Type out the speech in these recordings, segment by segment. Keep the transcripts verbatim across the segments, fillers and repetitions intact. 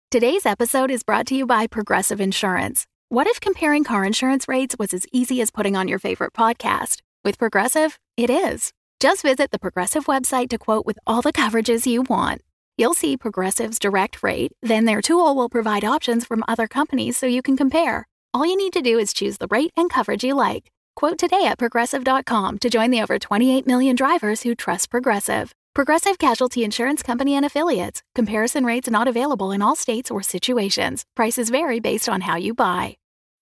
Today's episode is brought to you by Progressive Insurance. What if comparing car insurance rates was as easy as putting on your favorite podcast? With Progressive, it is. Just visit the Progressive website to quote with all the coverages you want. You'll see Progressive's direct rate, then their tool will provide options from other companies so you can compare. All you need to do is choose the rate and coverage you like. Quote today at progressive dot com to join the over twenty-eight million drivers who trust Progressive. Progressive Casualty Insurance Company and Affiliates. Comparison rates not available in all states or situations. Prices vary based on how you buy.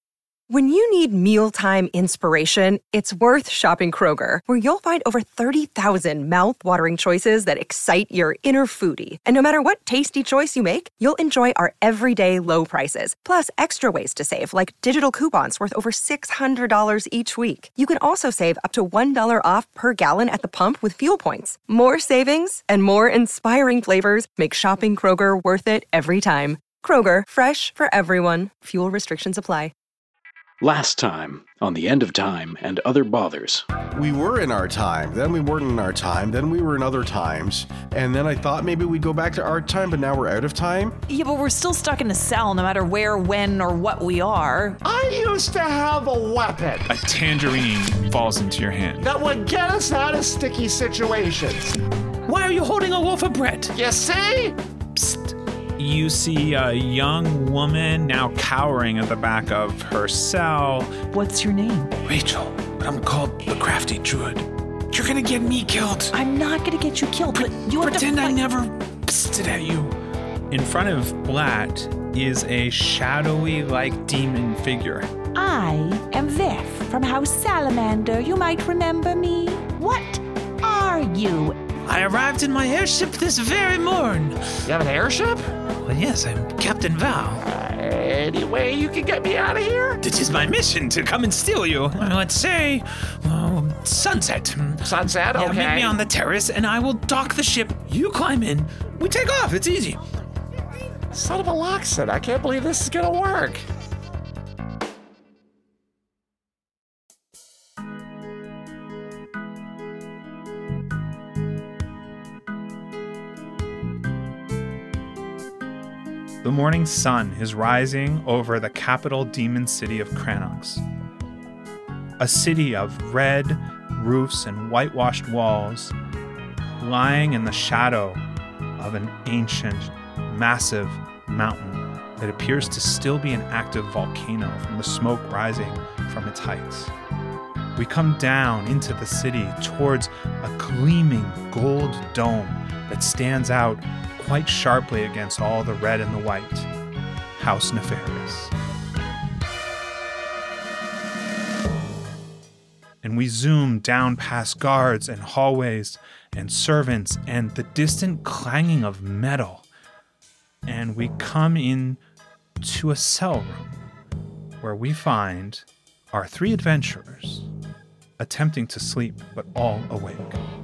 When you need mealtime inspiration, it's worth shopping Kroger, where you'll find over thirty thousand mouth-watering choices that excite your inner foodie. And no matter what tasty choice you make, you'll enjoy our everyday low prices, plus extra ways to save, like digital coupons worth over six hundred dollars each week. You can also save up to one dollar off per gallon at the pump with fuel points. More savings and more inspiring flavors make shopping Kroger worth it every time. Kroger, fresh for everyone. Fuel restrictions apply. Last time on The End of Time and Other Bothers. We were in our time, then we weren't in our time, then we were in other times, and then I thought maybe we'd go back to our time, but now we're out of time? Yeah, but we're still stuck in a cell no matter where, when, or what we are. I used to have a weapon. A tangerine falls into your hand. That would get us out of sticky situations. Why are you holding a loaf of bread? You see? Psst. You see a young woman now cowering at the back of her cell. What's your name? Rachel, but I'm called the Crafty Druid. You're gonna get me killed. I'm not gonna get you killed, but you have Pretend to I never pissed at you. In front of Blatt is a shadowy-like demon figure. I am Veth from House Salamander. You might remember me. What are you? I arrived in my airship this very morn. You have an airship? Well, yes, I'm Captain Val. Uh, any way you can get me out of here? It is my mission to come and steal you. Uh, let's say, well, sunset. Sunset, okay. Yeah, meet me on the terrace and I will dock the ship. You climb in. We take off. It's easy. Son of a Loxon, I can't believe this is gonna work. The morning sun is rising over the capital demon city of Cranox. A city of red roofs and whitewashed walls, lying in the shadow of an ancient, massive mountain that appears to still be an active volcano from the smoke rising from its heights. We come down into the city towards a gleaming gold dome that stands out quite sharply against all the red and the white. House Nefarious. And we zoom down past guards and hallways and servants and the distant clanging of metal. And we come in to a cell room where we find our three adventurers attempting to sleep, but all awake.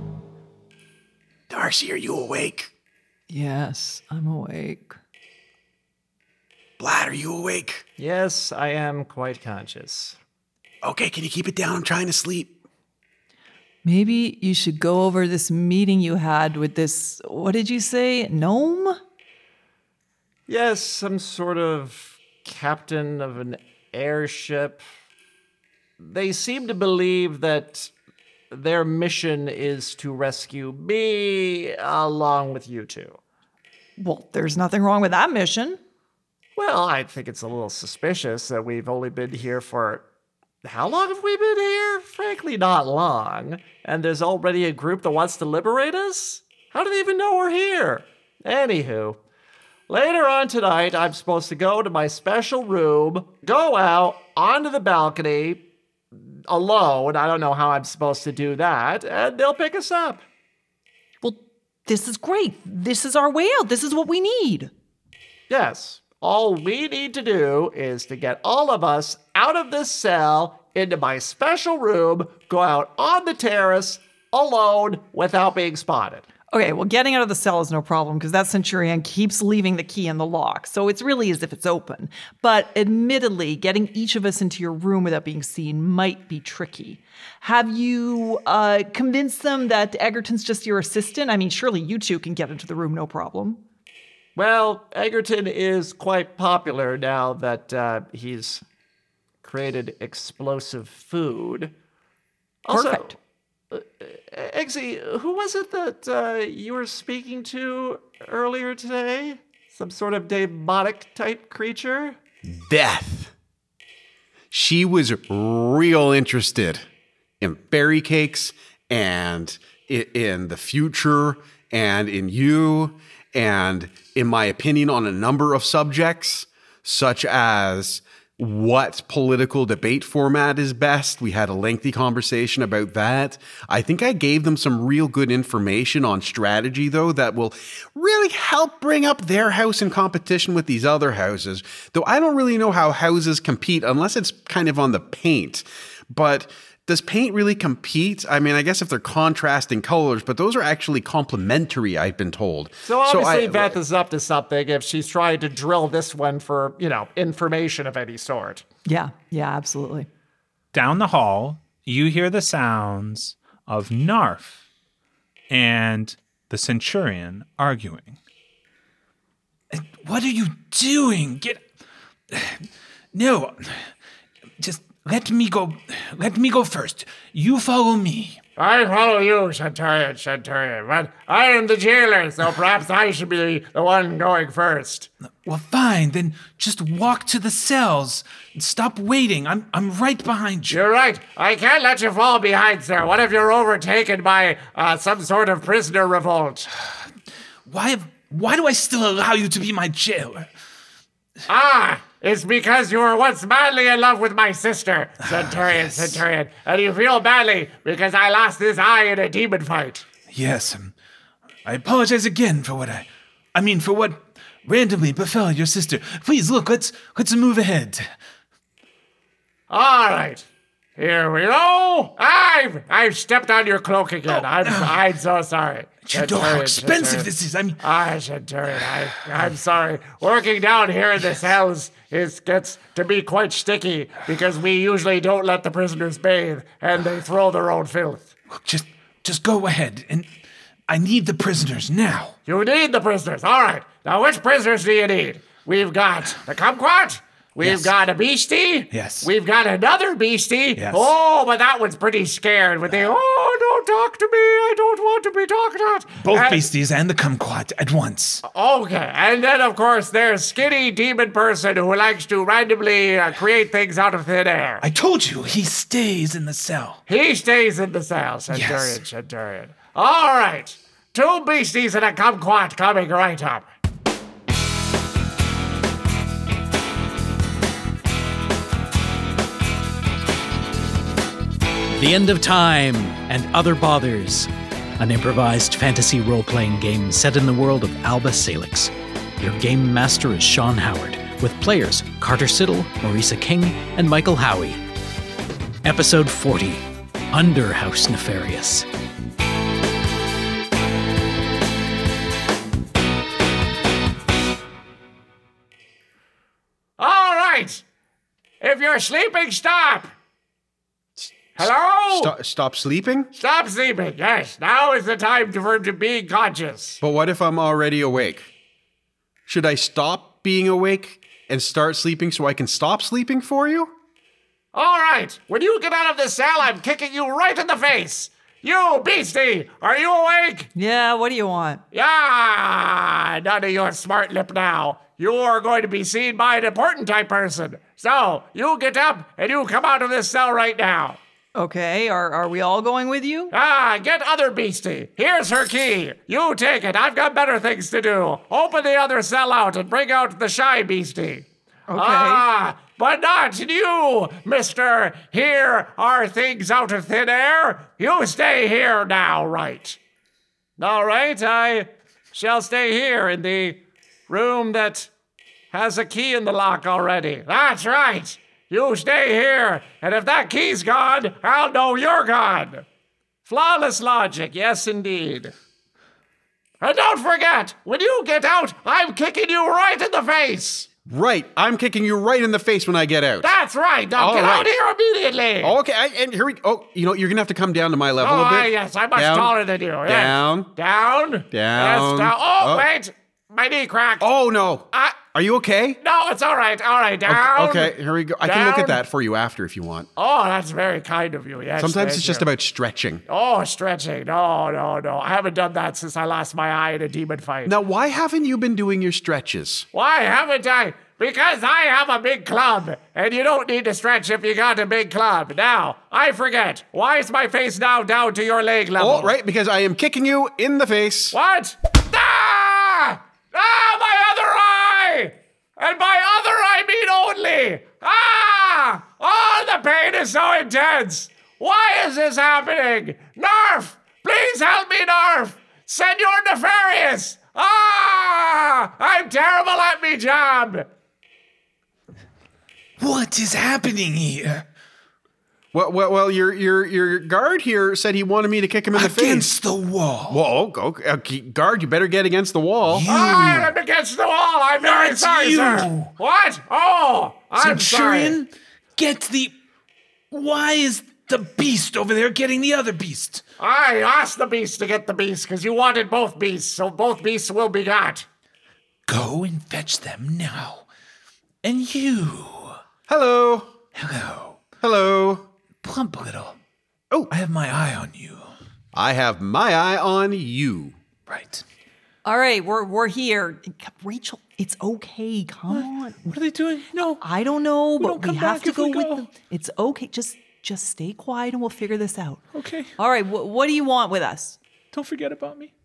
Darcy, are you awake? Yes, I'm awake. Blatt, are you awake? Yes, I am quite conscious. Okay, can you keep it down? I'm trying to sleep. Maybe you should go over this meeting you had with this, what did you say, gnome? Yes, some sort of captain of an airship. They seem to believe that their mission is to rescue me along with you two. Well, there's nothing wrong with that mission. Well, I think it's a little suspicious that we've only been here for... How long have we been here? Frankly, not long. And there's already a group that wants to liberate us? How do they even know we're here? Anywho, later on tonight, I'm supposed to go to my special room, go out onto the balcony alone. I don't know how I'm supposed to do that, and they'll pick us up. Well, this is great. This is our way out. This is what we need. Yes. All we need to do is to get all of us out of this cell, into my special room, go out on the terrace alone without being spotted. Okay, well, getting out of the cell is no problem because that Centurion keeps leaving the key in the lock. So it's really as if it's open. But admittedly, getting each of us into your room without being seen might be tricky. Have you uh, convinced them that Egerton's just your assistant? I mean, surely you two can get into the room, no problem. Well, Egerton is quite popular now that uh, he's created explosive food. Also, Perfect. Uh, Eggsy, who was it that uh, you were speaking to earlier today? Some sort of demonic type creature? Beth. She was real interested in fairy cakes and i- in the future and in you and in my opinion on a number of subjects, such as what political debate format is best. We had a lengthy conversation about that. I think I gave them some real good information on strategy, though, that will really help bring up their house in competition with these other houses. Though I don't really know how houses compete unless it's kind of on the paint. But does paint really compete? I mean, I guess if they're contrasting colors, but those are actually complementary, I've been told. So obviously I, Beth is up to something if she's trying to drill this one for, you know, information of any sort. Yeah, yeah, absolutely. Down the hall, you hear the sounds of Narf and the Centurion arguing. What are you doing? Get... No. Just let me go. Let me go first. You follow me. I follow you, Centurion, Centurion, but I am the jailer, so perhaps I should be the one going first. Well, fine. Then just walk to the cells. Stop waiting. I'm I'm right behind you. You're right. I can't let you fall behind, sir. What if you're overtaken by uh, some sort of prisoner revolt? Why? Why do I still allow you to be my jailer? Ah, it's because you were once madly in love with my sister, Centurion, yes. Centurion, and you feel badly because I lost this eye in a demon fight. Yes. Um, I apologize again for what I, I mean for what randomly befell your sister. Please look. Let's let's move ahead. All right. Here we go. I've I've stepped on your cloak again. Oh, I'm no. I'm so sorry. You know how Centurion, expensive Centurion. this is. I mean, Ah, Centurion, I I'm sorry. Working down here in the cells is gets to be quite sticky because we usually don't let the prisoners bathe and they throw their own filth. look, just just go ahead, and I need the prisoners now. You need the prisoners. All right. Now, which prisoners do you need? We've got the kumquat. We've Yes. got a beastie. Yes. We've got another beastie. Yes. Oh, but that one's pretty scared with the, oh, don't talk to me. I don't want to be talked at. Both And- beasties and the kumquat at once. Okay. And then, of course, there's skinny demon person who likes to randomly uh, create things out of thin air. I told you, he stays in the cell. He stays in the cell, Centurion, Yes. Centurion. All right. Two beasties and a kumquat coming right up. The End of Time and Other Bothers, an improvised fantasy role-playing game set in the world of Alba Salix. Your game master is Sean Howard, with players Carter Siddle, Marisa King, and Michael Howie. Episode forty, Underhouse Nefarious. All right. If you're sleeping, stop. Hello? Stop, stop sleeping? Stop sleeping. Yes, now is the time for to be conscious. But what if I'm already awake? Should I stop being awake and start sleeping so I can stop sleeping for you? All right. When you get out of this cell, I'm kicking you right in the face. You beastie, are you awake? Yeah, what do you want? Yeah, none of your smart lip now. You are going to be seen by an important type person. So, you get up and you come out of this cell right now. Okay, are, are we all going with you? Ah, get other beastie. Here's her key. You take it. I've got better things to do. Open the other cell out and bring out the shy beastie. Okay. Ah, but not you, mister. Here are things out of thin air. You stay here now, right? All right, I shall stay here in the room that has a key in the lock already. That's right. You stay here, and if that key's gone, I'll know you're gone. Flawless logic, yes indeed. And don't forget, when you get out, I'm kicking you right in the face. Right, I'm kicking you right in the face when I get out. That's right. Now All get right. out here immediately. Okay, I, and here we. Oh, you know, you're gonna have to come down to my level Oh, a bit. ah, yes, I'm much Down, taller than you. Yes. Down, Down. down. Yes, down. Oh, Oh. wait. My knee cracked. Oh, no. I, Are you okay? no, it's all right. All right, down. Okay, okay, here we go. I can look Down. at that for you after if you want. Oh, that's very kind of you. Yes. Sometimes thank it's just you. about stretching. Oh, stretching. No, no, no. I haven't done that since I lost my eye in a demon fight. Now, why haven't you been doing your stretches? Why haven't I? Because I have a big club, and you don't need to stretch if you got a big club. Now, I forget. Why is my face now down to your leg level? Oh, right, because I am kicking you in the face. What? Ah! Ah, my other eye! And by other, I mean only! Ah! Oh, the pain is so intense! Why is this happening? Narf! Please help me, Narf! Senor Nefarious! Ah! I'm terrible at me job! What is happening here? Well, well, well your your your guard here said he wanted me to kick him in the face. Against the wall. Whoa, okay, okay, guard, you better get against the wall. You. Ah, I'm against the wall! I'm very Not sorry, you. sir! What? Oh! I'm Centurion, sorry. get the... Why is the beast over there getting the other beast? I asked the beast to get the beast because you wanted both beasts, so both beasts will be got. Go and fetch them now. And you... Hello. Hello. Hello. Plump little. Oh. I have my eye on you. I have my eye on you. Right. All right, we're we're here. Rachel, it's okay. Come on. What are they doing? No. I don't know, We but don't we come have back to if go we with go. them. It's okay. Just just stay quiet and we'll figure this out. Okay. All right, wh- what do you want with us? Don't forget about me.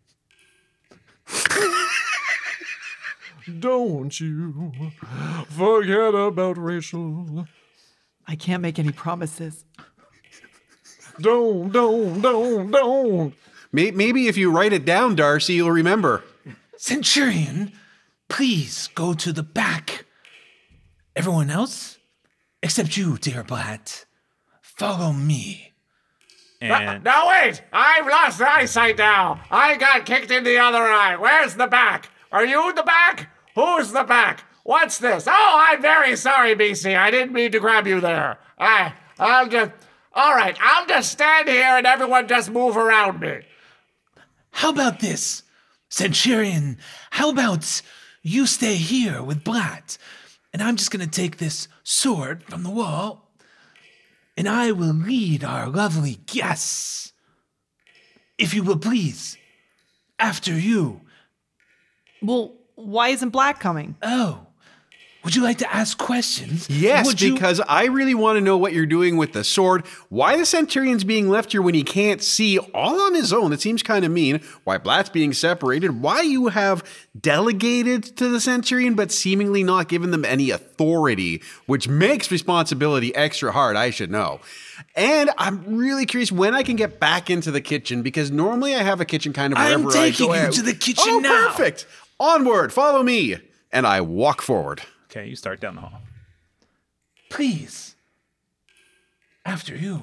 Don't you forget about Rachel. I can't make any promises. Don't, don't, don't, don't. May- Maybe if you write it down, Darcy, you'll remember. Centurion, please go to the back. Everyone else, except you, dear Blatt, follow me. And Now wait! I've lost eyesight now! I got kicked in the other eye. Where's the back? Are you the back? Who's the back? What's this? Oh, I'm very sorry, B C. I didn't mean to grab you there. I, I'll just... All right, I'll just stand here and everyone just move around me. How about this? Centurion, how about you stay here with Blatt, and I'm just going to take this sword from the wall, and I will lead our lovely guests. If you will please, after you. Well, why isn't Black coming? Oh, would you like to ask questions? Yes, Would you- because I really want to know what you're doing with the sword, why the Centurion's being left here when he can't see all on his own. It seems kind of mean. Why Blatt's being separated, why you have delegated to the Centurion but seemingly not given them any authority, which makes responsibility extra hard, I should know. And I'm really curious when I can get back into the kitchen, because normally I have a kitchen kind of I'm wherever I taking go you out. to the kitchen oh, now. Perfect. Onward, follow me. And I walk forward. okay, you start down the hall. Please. After you.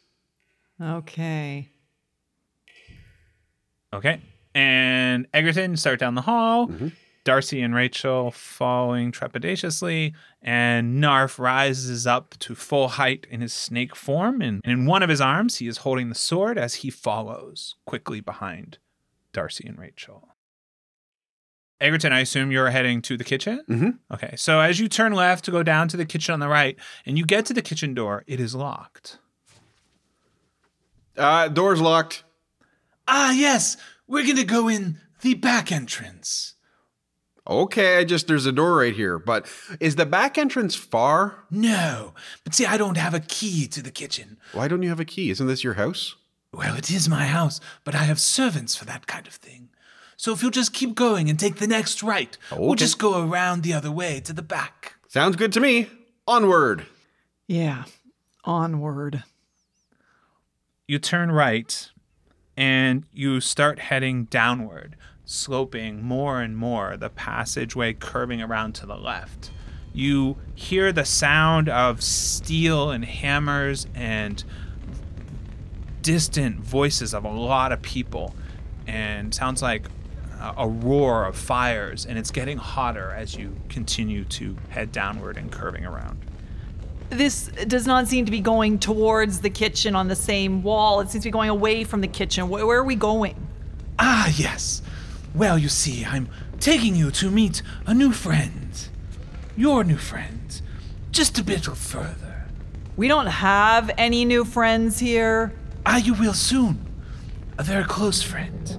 Okay. Okay. And Egerton start down the hall. Darcy and Rachel following trepidatiously. And Narf rises up to full height in his snake form. And in one of his arms, he is holding the sword as he follows quickly behind Darcy and Rachel. Egerton, I assume you're heading to the kitchen? Mm-hmm. Okay. So as you turn left to go down to the kitchen on the right, and you get to the kitchen door, it is locked. Uh, door's locked. Ah, yes. We're going to go in the back entrance. Okay, I just, there's a door right here. But is the back entrance far? No. But see, I don't have a key to the kitchen. Why don't you have a key? Isn't this your house? Well, it is my house, but I have servants for that kind of thing. So if you'll just keep going and take the next right, we'll Okay. just go around the other way to the back. Sounds good to me. Onward. Yeah. Onward. You turn right and you start heading downward, sloping more and more, the passageway curving around to the left. You hear the sound of steel and hammers and distant voices of a lot of people, and sounds like a, a roar of fires, and it's getting hotter as you continue to head downward and curving around. This does not seem to be going towards the kitchen on the same wall. It seems to be going away from the kitchen. Where, where are we going? Ah, yes. Well, you see, I'm taking you to meet a new friend. Your new friend. Just a bit further. We don't have any new friends here. Ah, you will soon. A very close friend.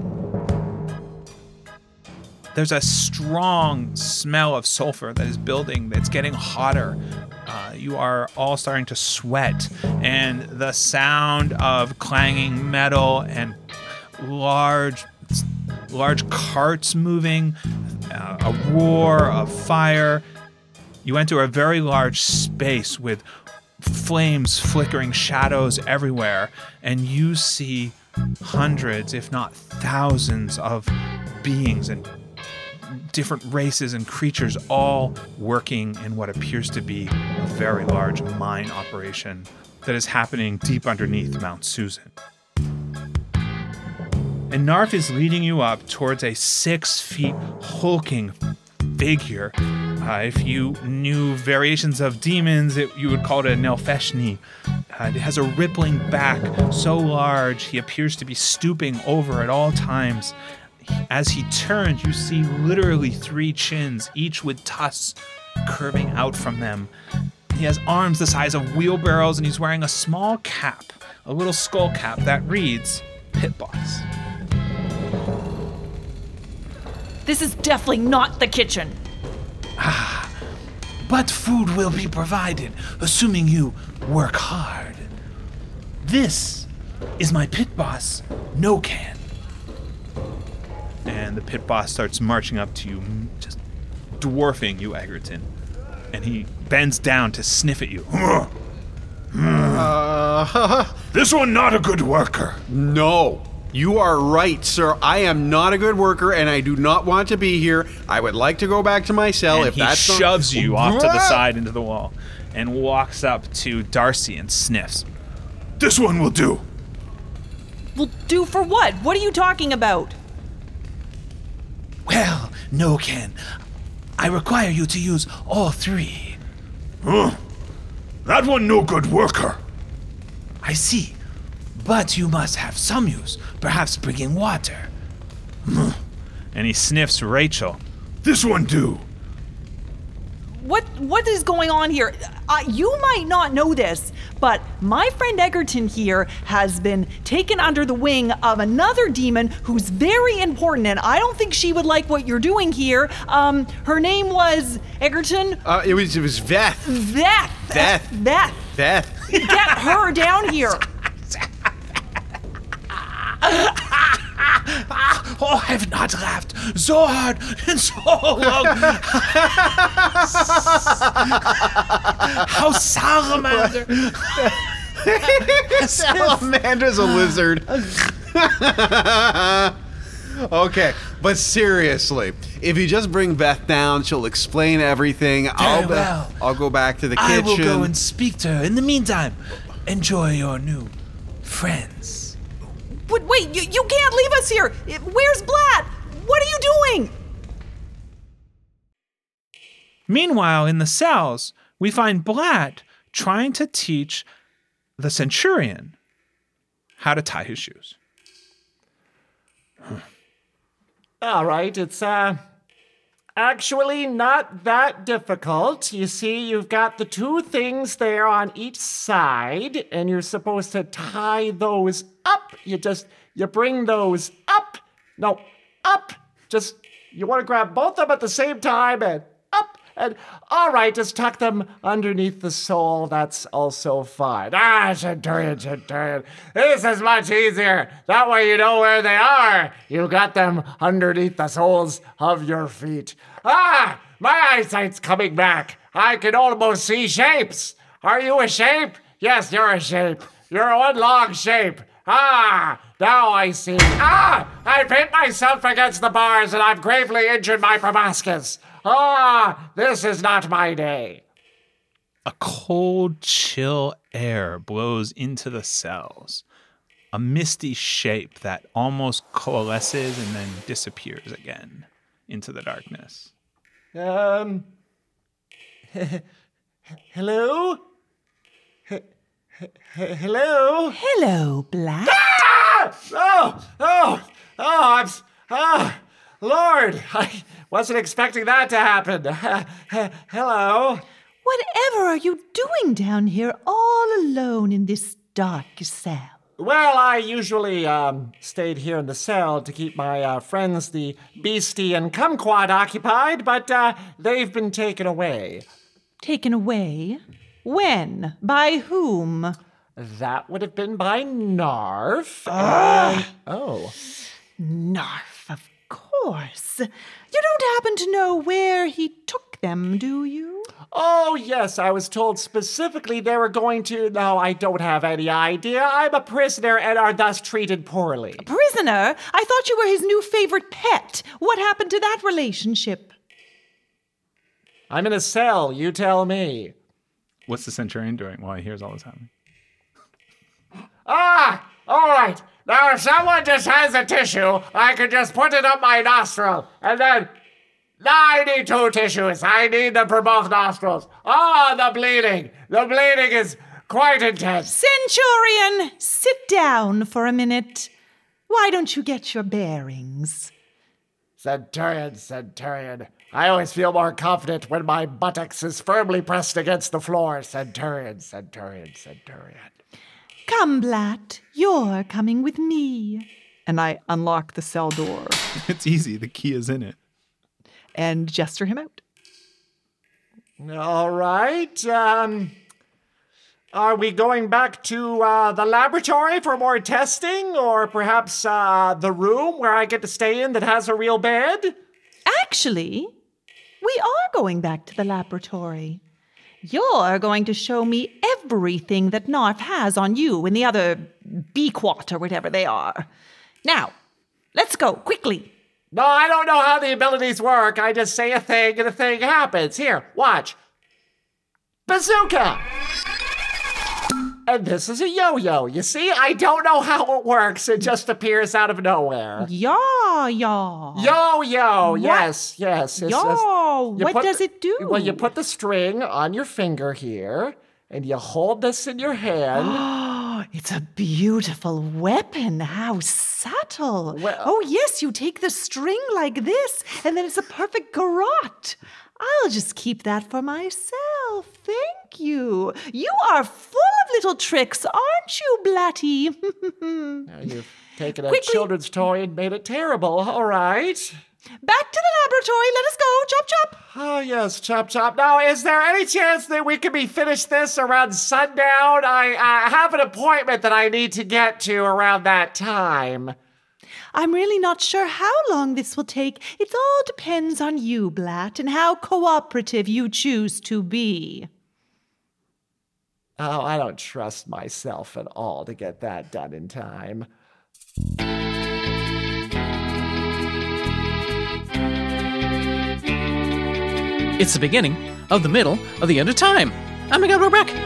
There's a strong smell of sulfur that is building, that's getting hotter. Uh, you are all starting to sweat, and the sound of clanging metal and large, large carts moving, uh, a roar of fire. You enter a very large space with flames flickering, shadows everywhere, and you see hundreds, if not thousands, of beings and different races and creatures all working in what appears to be a very large mine operation that is happening deep underneath Mount Susan. And Narf is leading you up towards a six feet hulking figure. Uh, if you knew variations of demons, it, you would call it a Nelfeshni. Uh, it has a rippling back so large he appears to be stooping over at all times. As he turns, you see literally three chins, each with tusks curving out from them. He has arms the size of wheelbarrows, and he's wearing a small cap, a little skull cap that reads Pit Boss. This is definitely not the kitchen. Ah, but food will be provided, assuming you work hard. This is my pit boss, Nokan. And the pit boss starts marching up to you, just dwarfing you, Egerton. And he bends down to sniff at you. Uh, this one not a good worker. No, you are right, sir. I am not a good worker, and I do not want to be here. I would like to go back to my cell. And if he that's shoves not... you off to the side into the wall and walks up to Darcy and sniffs. This one will do. Will do for what? What are you talking about? Well, Nokan, I require you to use all three. Huh? That one no good worker. I see. But you must have some use, perhaps bringing water. And he sniffs Rachel. This one do. What What is going on here? Uh, you might not know this, but my friend Egerton here has been taken under the wing of another demon who's very important, and I don't think she would like what you're doing here. Um, her name was Egerton? Uh, it was, it was Veth. Veth. Veth. Veth. Veth. Get her down here. Oh, I have not laughed so hard in so long. How salamander. Salamander's a lizard. Okay, but seriously, if you just bring Beth down, she'll explain everything. Very I'll, well. I'll go back to the I kitchen. will go and speak to her. In the meantime, enjoy your new friends. But wait, you, you can't leave us here. Where's Blatt? What are you doing? Meanwhile, in the cells, we find Blatt trying to teach the Centurion how to tie his shoes. All right, it's uh actually not that difficult. You see, you've got the two things there on each side, and you're supposed to tie those up. You just, you bring those up. No, up. Just, you want to grab both of them at the same time and up. And all right, just tuck them underneath the sole. That's also fine. Ah, Centurion, Centurion. This is much easier. That way you know where they are. You got them underneath the soles of your feet. Ah, my eyesight's coming back. I can almost see shapes. Are you a shape? Yes, you're a shape. You're one long shape. Ah, now I see. Ah, I've hit myself against the bars and I've gravely injured my proboscis. Ah, this is not my day. A cold, chill air blows into the cells. A misty shape that almost coalesces and then disappears again into the darkness. Um, hello? Hello? Hello, Blatt. Ah! Oh, oh, oh, I'm, oh, Lord, I wasn't expecting that to happen. Hello. Whatever are you doing down here all alone in this dark cell? Well, I usually um, stayed here in the cell to keep my uh, friends, the Beastie and Kumquat, occupied, but uh, they've been taken away. Taken away? When? By whom? That would have been by Narf. Ugh. And, oh. Narf, of course. You don't happen to know where he took them, do you? Oh, yes, I was told specifically they were going to... No, I don't have any idea. I'm a prisoner and are thus treated poorly. A prisoner? I thought you were his new favorite pet. What happened to that relationship? I'm in a cell, you tell me. What's the Centurion doing while he hears all this happening? Ah, all right. Now, if someone just has a tissue, I could just put it up my nostril, and then... I need two tissues. I need them for both nostrils. Ah, oh, the bleeding. The bleeding is quite intense. Centurion, sit down for a minute. Why don't you get your bearings? Centurion, Centurion. I always feel more confident when my buttocks is firmly pressed against the floor. Centurion, Centurion, Centurion. Come, Blatt. You're coming with me. And I unlock the cell door. It's easy. The key is in it. And gesture him out. All right. Um, are we going back to uh, the laboratory for more testing? Or perhaps uh, the room where I get to stay in that has a real bed? Actually, we are going back to the laboratory. You're going to show me everything that Narf has on you and the other Bequat or whatever they are. Now, let's go, quickly. No, I don't know how the abilities work. I just say a thing and a thing happens. Here, watch. Bazooka! And this is a yo-yo. You see, I don't know how it works. It just appears out of nowhere. Yeah, yeah. Yo-yo, yes, yes. It's, yo, it's, what does the, it do? Well, you put the string on your finger here, and you hold this in your hand. It's a beautiful weapon. How subtle. Well, oh, yes, you take the string like this, and then it's a perfect garrote. I'll just keep that for myself. Thank you. You are full of little tricks, aren't you, Blatty? Now you've taken a Quickly. children's toy and made it terrible. All right. Back to the laboratory. Let us go. Chop, chop. Oh, yes, chop, chop. Now, is there any chance that we could be finished this around sundown? I, I have an appointment that I need to get to around that time. I'm really not sure how long this will take. It all depends on you, Blatt, and how cooperative you choose to be. Oh, I don't trust myself at all to get that done in time. It's the beginning of the middle of the end of time. Oh my god, we're back!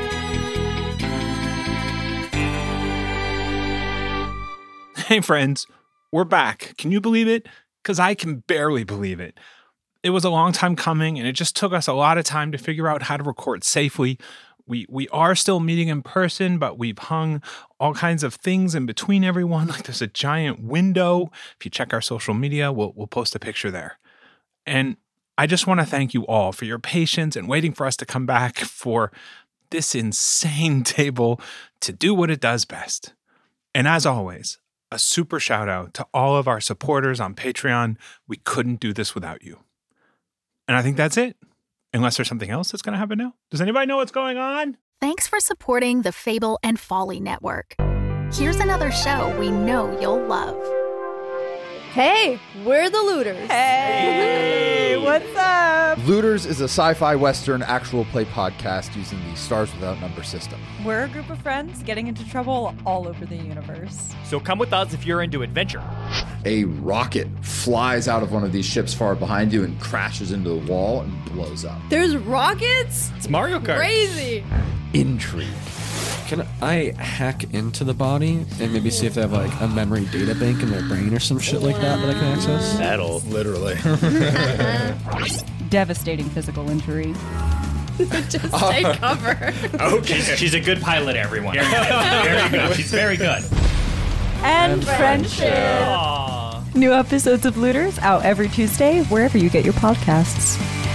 Hey friends, we're back. Can you believe it? Because I can barely believe it. It was a long time coming, and it just took us a lot of time to figure out how to record safely. We we are still meeting in person, but we've hung all kinds of things in between everyone. Like there's a giant window. If you check our social media, we'll we'll post a picture there. And I just want to thank you all for your patience and waiting for us to come back for this insane table to do what it does best. And as always, a super shout out to all of our supporters on Patreon. We couldn't do this without you. And I think that's it. Unless there's something else that's going to happen now. Does anybody know what's going on? Thanks for supporting the Fable and Folly Network. Here's another show we know you'll love. Hey, we're the Looters. Hey, what's up? Looters is a sci-fi western actual play podcast using the Stars Without Number system. We're a group of friends getting into trouble all over the universe. So come with us if you're into adventure. A rocket flies out of one of these ships far behind you and crashes into the wall and blows up. There's rockets? It's Mario Kart. Crazy. Intrigue. Can I hack into the body and maybe see if they have like a memory data bank in their brain or some shit like that that I can access? That'll literally. Devastating physical injury. Just take uh, cover. Okay. She's, she's a good pilot, everyone. Very good. Very good. She's very good. And, and friendship. Aww. New episodes of Looters out every Tuesday, wherever you get your podcasts.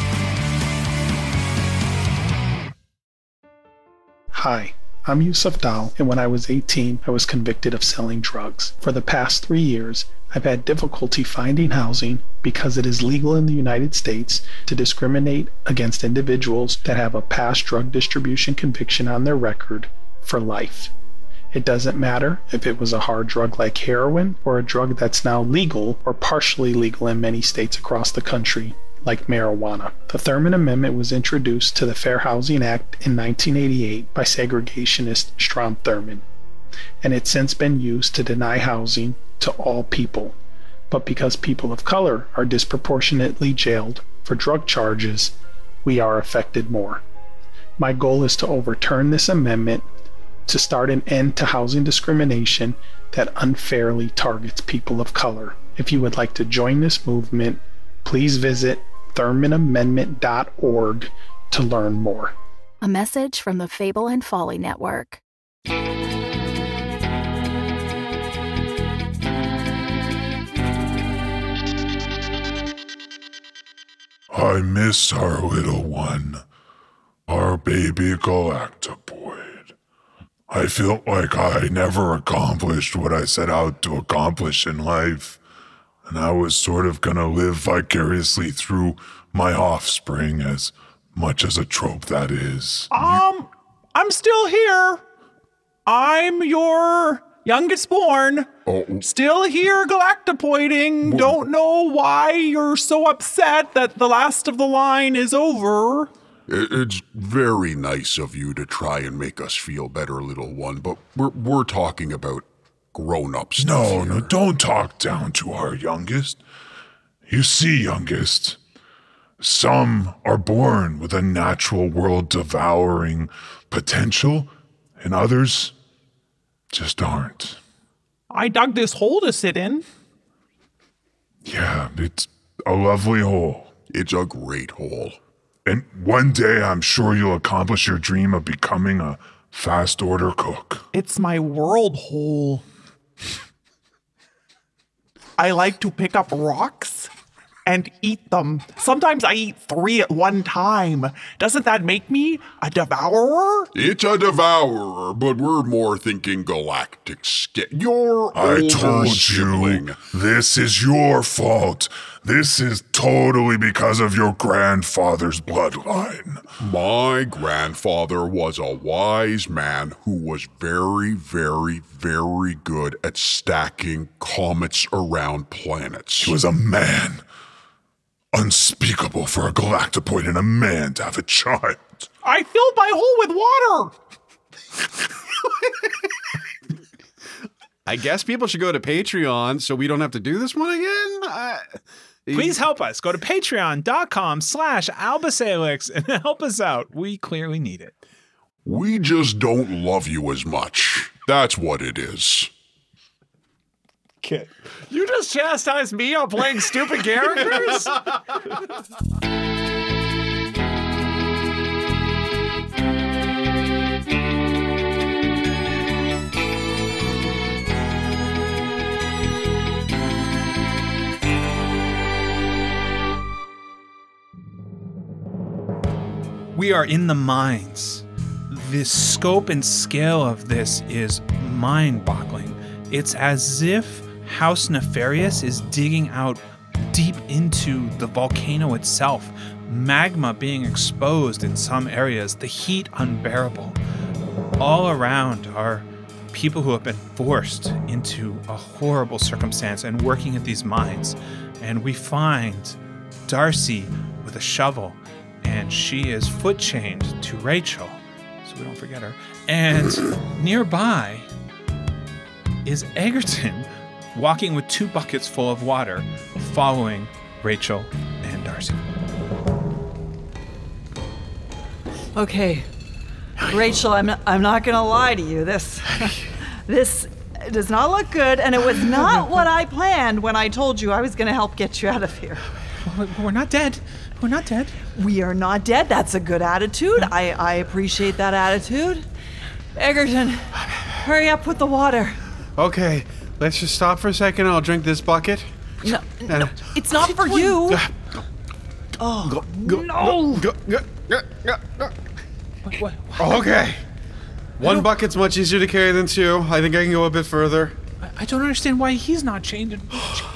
Hi, I'm Yusuf Dal, and when I was eighteen, I was convicted of selling drugs. For the past three years, I've had difficulty finding housing because it is legal in the United States to discriminate against individuals that have a past drug distribution conviction on their record for life. It doesn't matter if it was a hard drug like heroin or a drug that's now legal or partially legal in many states across the country, like marijuana. The Thurman Amendment was introduced to the Fair Housing Act in nineteen eighty-eight by segregationist Strom Thurmond, and it's since been used to deny housing to all people. But because people of color are disproportionately jailed for drug charges, we are affected more. My goal is to overturn this amendment to start an end to housing discrimination that unfairly targets people of color. If you would like to join this movement, please visit thurman amendment dot org to learn more. A message from the Fable and Folly Network. I miss our little one, our baby Galactopoid. I felt like I never accomplished what I set out to accomplish in life, and I was sort of gonna live vicariously through my offspring, as much as a trope that is. Um, I'm still here. I'm your youngest born. Oh. Still here galactopoiding. Don't know why you're so upset that the last of the line is over. It's very nice of you to try and make us feel better, little one, but we're, we're talking about grown-up stuff No, here. no, don't talk down to our youngest. You see, youngest, some are born with a natural world-devouring potential, and others just aren't. I dug this hole to sit in. Yeah, it's a lovely hole. It's a great hole. And one day I'm sure you'll accomplish your dream of becoming a fast-order cook. It's my world hole. I like to pick up rocks and eat them. Sometimes I eat three at one time. Doesn't that make me a devourer? It's a devourer, but we're more thinking galactic scale. You're I told sibling. you, this is your fault. This is totally because of your grandfather's bloodline. My grandfather was a wise man who was very, very, very good at stacking comets around planets. He was a man. Unspeakable for a galactopoid and a man to have a child. I filled my hole with water. I guess people should go to Patreon so we don't have to do this one again. I... Please help us. Go to patreon.com slash albasalix and help us out. We clearly need it. We just don't love you as much. That's what it is. Kit. You just chastised me on playing stupid characters? We are in the mines. The scope and scale of this is mind-boggling. It's as if House Nefarious is digging out deep into the volcano itself, magma being exposed in some areas, the heat unbearable. All around are people who have been forced into a horrible circumstance and working at these mines. And we find Darcy with a shovel, and she is foot chained to Rachel, so we don't forget her. And nearby is Egerton, walking with two buckets full of water, following Rachel and Darcy. Okay, Rachel, I'm I'm not gonna lie to you. This this does not look good, and it was not what I planned when I told you I was gonna help get you out of here. We're not dead. We're not dead. We are not dead. That's a good attitude. I, I appreciate that attitude. Egerton, hurry up with the water. Okay, let's just stop for a second. I'll drink this bucket. No, no, it's not for you. Oh, go, go, no. Go, go, go, go, go. What, what, Okay. One bucket's much easier to carry than two. I think I can go a bit further. I, I don't understand why he's not chained. And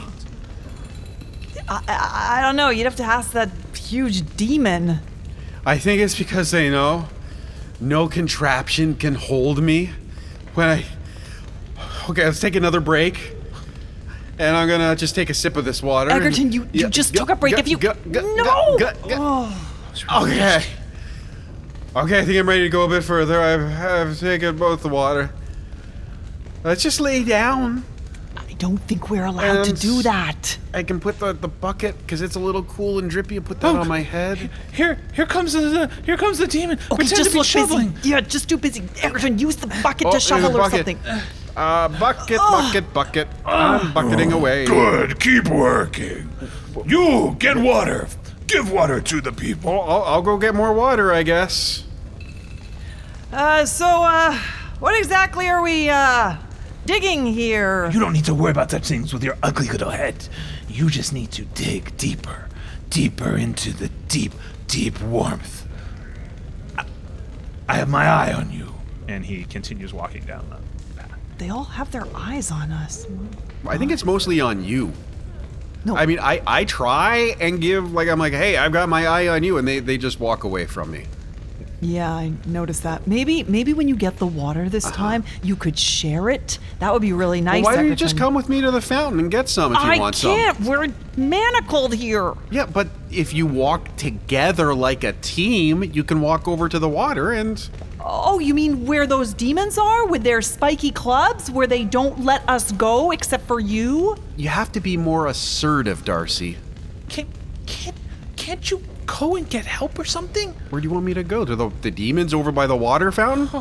I, I, I don't know. You'd have to ask that huge demon. I think it's because they know no contraption can hold me when I... Okay, let's take another break. And I'm gonna just take a sip of this water. Egerton, and, you, you yeah, just go, took a break. go, if you... go, go, no! Go, go, go. Oh. Okay. Okay, I think I'm ready to go a bit further. I've, I've taken both the water. Let's just lay down. I don't think we're allowed to do that. I can put the, the bucket, because it's a little cool and drippy, and put that Oh, on my head. Here, here comes the here comes the demon. Okay, Pretend just to be look shoveling. busy. Yeah, just too busy. Egerton, use the bucket Oh, to there's a shovel or bucket. something. Uh, bucket, bucket, bucket. I'm bucketing away. Good, keep working. You, get water. Give water to the people. Well, I'll, I'll go get more water, I guess. Uh, so, uh, what exactly are we, uh, digging here? You don't need to worry about such things with your ugly little head. You just need to dig deeper, deeper into the deep, deep warmth. I, I have my eye on you. And he continues walking down the path. They all have their eyes on us. I think it's mostly on you. No. I mean, I, I try and give, like, I'm like, hey, I've got my eye on you, and they, they just walk away from me. Yeah, I noticed that. Maybe maybe when you get the water this Uh-huh. time, you could share it. That would be really nice. Well, why don't you Egerton. just come with me to the fountain and get some if you I want some? can't. We're manacled here. Yeah, but if you walk together like a team, you can walk over to the water and... Oh, you mean where those demons are with their spiky clubs, where they don't let us go except for you? You have to be more assertive, Darcy. Can't, can't, can't you go and get help or something? Where do you want me to go? To the, the demons over by the water fountain?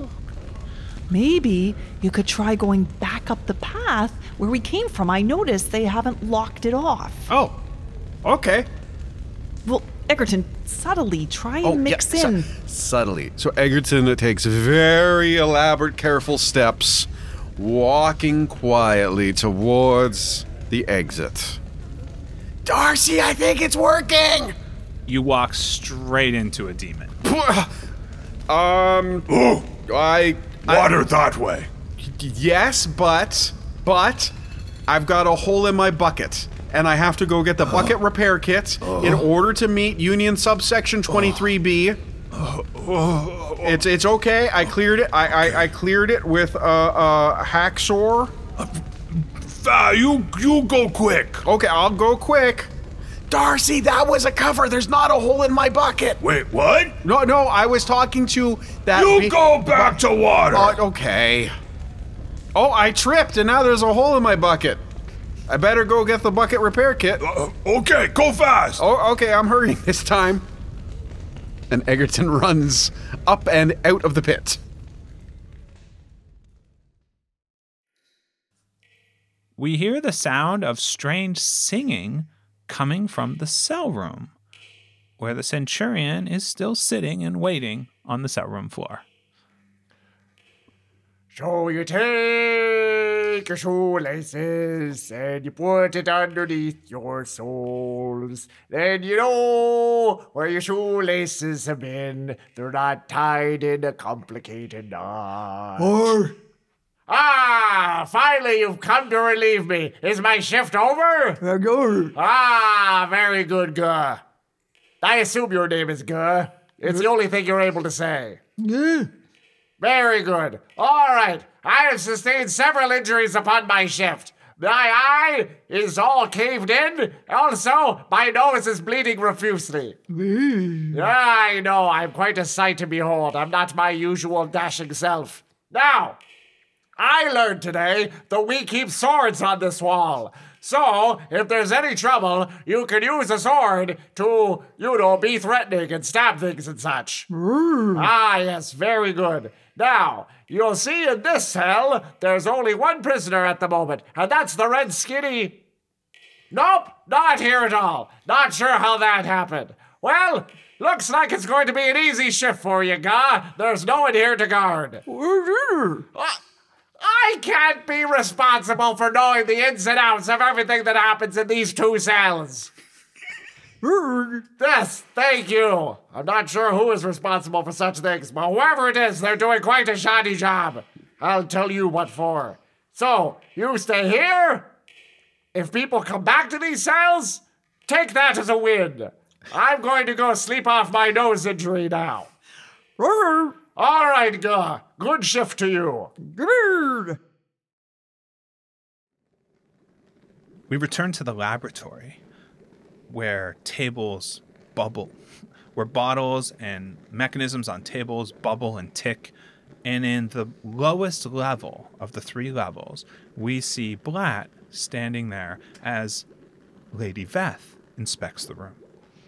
Maybe you could try going back up the path where we came from. I noticed they haven't locked it off. Oh, okay. Well, Egerton, subtly try and Oh, mix yeah, in. su- subtly. So Egerton takes very elaborate, careful steps, walking quietly towards the exit. Darcy, I think it's working! You walk straight into a demon. Um, Ooh, I... water I, that way. Yes, but, but, I've got a hole in my bucket, and I have to go get the bucket repair kit in order to meet Union subsection twenty-three B. It's it's okay. I cleared it. I I, I cleared it with a uh, uh, hacksaw. Ah, you you go quick. Okay, I'll go quick. Darcy, that was a cover. There's not a hole in my bucket. Wait, what? No, no, I was talking to that. You be- go back to water. Uh, okay. Oh, I tripped, and now there's a hole in my bucket. I better go get the bucket repair kit. Uh, okay, go fast. Oh, okay, I'm hurrying this time. And Egerton runs up and out of the pit. We hear the sound of strange singing coming from the cell room, where the Centurion is still sitting and waiting on the cell room floor. So you take your shoelaces and you put it underneath your soles. Then you know where your shoelaces have been. They're not tied in a complicated knot. Or Ah, finally you've come to relieve me. Is my shift over? Ah, very good, Guh. I assume your name is Guh. It's the only thing you're able to say. Yeah. Very good. All right. I have sustained several injuries upon my shift. My eye is all caved in. Also, my nose is bleeding profusely. I know. I'm quite a sight to behold. I'm not my usual dashing self. Now, I learned today that we keep swords on this wall. So, if there's any trouble, you can use a sword to, you know, be threatening and stab things and such. Ah, yes, very good. Now, you'll see in this cell, there's only one prisoner at the moment, and that's the red skinny... Nope, not here at all. Not sure how that happened. Well, looks like it's going to be an easy shift for you, Guh. There's no one here to guard. Uh, I I can't be responsible for knowing the ins and outs of everything that happens in these two cells. Yes, thank you. I'm not sure who is responsible for such things, but whoever it is, they're doing quite a shoddy job. I'll tell you what for. So, you stay here. If people come back to these cells, take that as a win. I'm going to go sleep off my nose injury now. All right, Guh. Good shift to you. We return to the laboratory, where tables bubble, where bottles and mechanisms on tables bubble and tick. And in the lowest level of the three levels, we see Blatt standing there as Lady Veth inspects the room.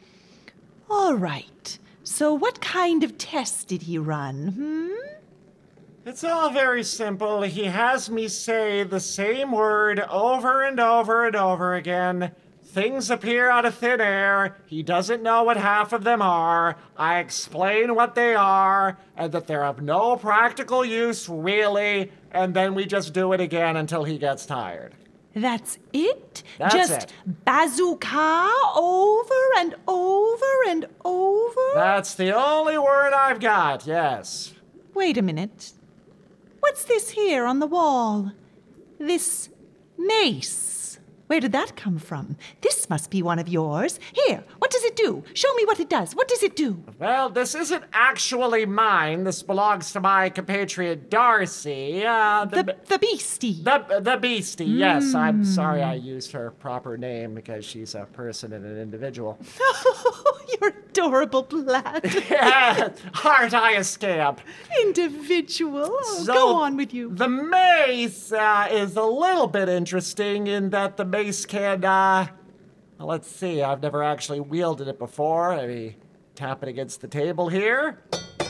All right. So what kind of test did he run, hmm? It's all very simple. He has me say the same word over and over and over again. Things appear out of thin air. He doesn't know what half of them are. I explain what they are and that they're of no practical use, really, and then we just do it again until he gets tired. That's it? That's Just it. bazooka over and over and over? That's the only word I've got, yes. Wait a minute. What's this here on the wall? This mace. Where did that come from? This must be one of yours. Here, what does it do? Show me what it does. What does it do? Well, this isn't actually mine. This belongs to my compatriot Darcy. Uh, the, the, the beastie. The, the beastie, mm. Yes. I'm sorry I used her proper name because she's a person and an individual. Oh, you're adorable, Blatt. Yeah, aren't I a scamp? Individual. Oh, so go on with you. The mace uh, is a little bit interesting in that the mace can, uh, well, let's see, I've never actually wielded it before. Let me tap it against the table here.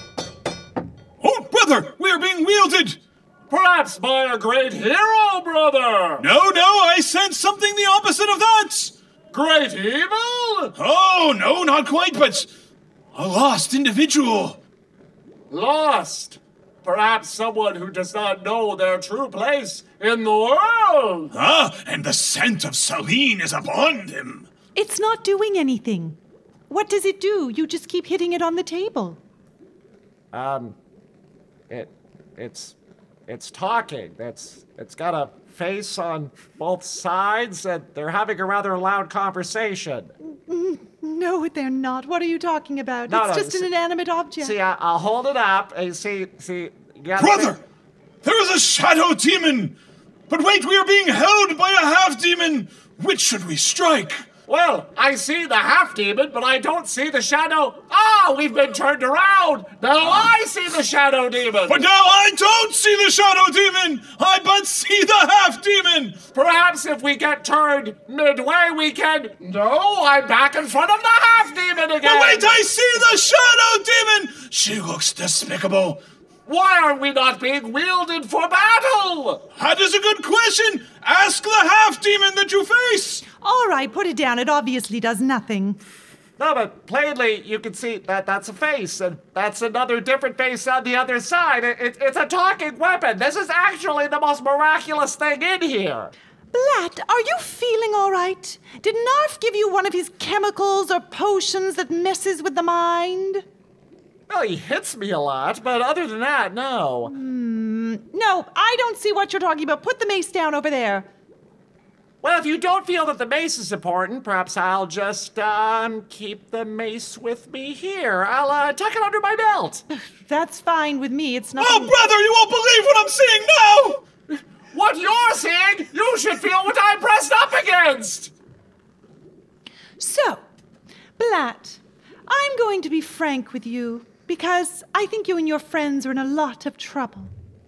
Oh, brother, we are being wielded! Perhaps by a great hero, brother! No, no, I sense something the opposite of that! Great evil? Oh, no, not quite, but a lost individual. Lost? Perhaps someone who does not know their true place in the world. Ah, and the scent of Celine is upon him. It's not doing anything. What does it do? You just keep hitting it on the table. Um, it, it's, it's talking. It's, it's got a face on both sides, and they're having a rather loud conversation. No, they're not. What are you talking about? No, it's no, just see, an inanimate object. See, I, I'll hold it up, and see, see... You gotta Brother! think. There is a shadow demon! But wait, we are being held by a half-demon! Which should we strike? Well, I see the half-demon, but I don't see the shadow. Ah, we've been turned around! Now I see the shadow demon! But now I don't see the shadow demon! I but see the half-demon! Perhaps if we get turned midway, we can... No, I'm back in front of the half-demon again! But wait, I see the shadow demon! She looks despicable. Why are we not being wielded for battle? That is a good question! Ask the half-demon that you face! All right, put it down. It obviously does nothing. No, but plainly, you can see that that's a face, and that's another different face on the other side. It, it, it's a talking weapon. This is actually the most miraculous thing in here. Blatt, are you feeling all right? Did Narf give you one of his chemicals or potions that messes with the mind? Well, he hits me a lot, but other than that, no. Mm, no, I don't see what you're talking about. Put the mace down over there. Well, if you don't feel that the mace is important, perhaps I'll just, um, keep the mace with me here. I'll, uh, tuck it under my belt. That's fine with me. It's not. Oh, brother, you won't believe what I'm seeing now! What you're seeing, you should feel what I'm pressed up against! So, Blatt, I'm going to be frank with you, because I think you and your friends are in a lot of trouble.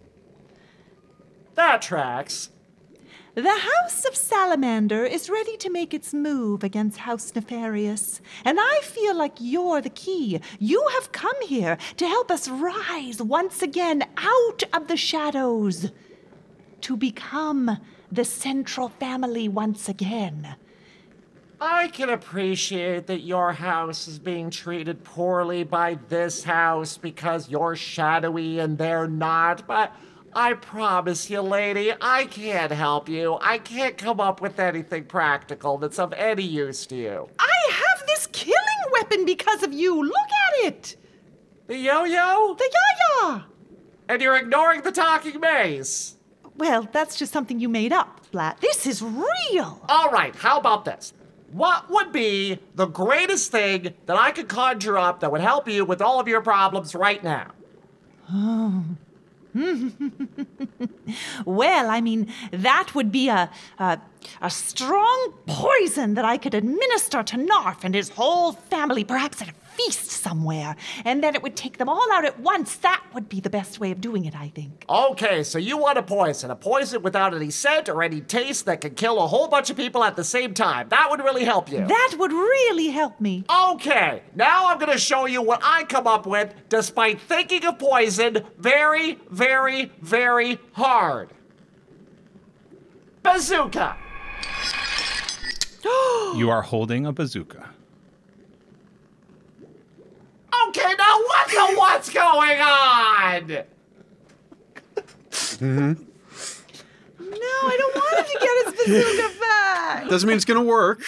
That tracks. The House of Salamander is ready to make its move against House Nefarious, and I feel like you're the key. You have come here to help us rise once again out of the shadows, to become the Central Family once again. I can appreciate that your house is being treated poorly by this house because you're shadowy and they're not, but I promise you, lady, I can't help you. I can't come up with anything practical that's of any use to you. I have this killing weapon because of you. Look at it. The yo-yo? The yo-yo. And you're ignoring the talking maze. Well, that's just something you made up, Blat. This is real. All right, how about this? What would be the greatest thing that I could conjure up that would help you with all of your problems right now? Oh. Well, I mean, that would be a, a a strong poison that I could administer to Narf and his whole family, perhaps at a feast somewhere, and then it would take them all out at once. That would be the best way of doing it, I think. Okay, so you want a poison, a poison without any scent or any taste that can kill a whole bunch of people at the same time. That would really help you. That would really help me. Okay, now I'm going to show you what I come up with despite thinking of poison very, very, very hard. Bazooka! You are holding a bazooka. Okay, now what the what's going on? Mm-hmm. No, I don't want him to get his bazooka back. Doesn't mean it's going to work.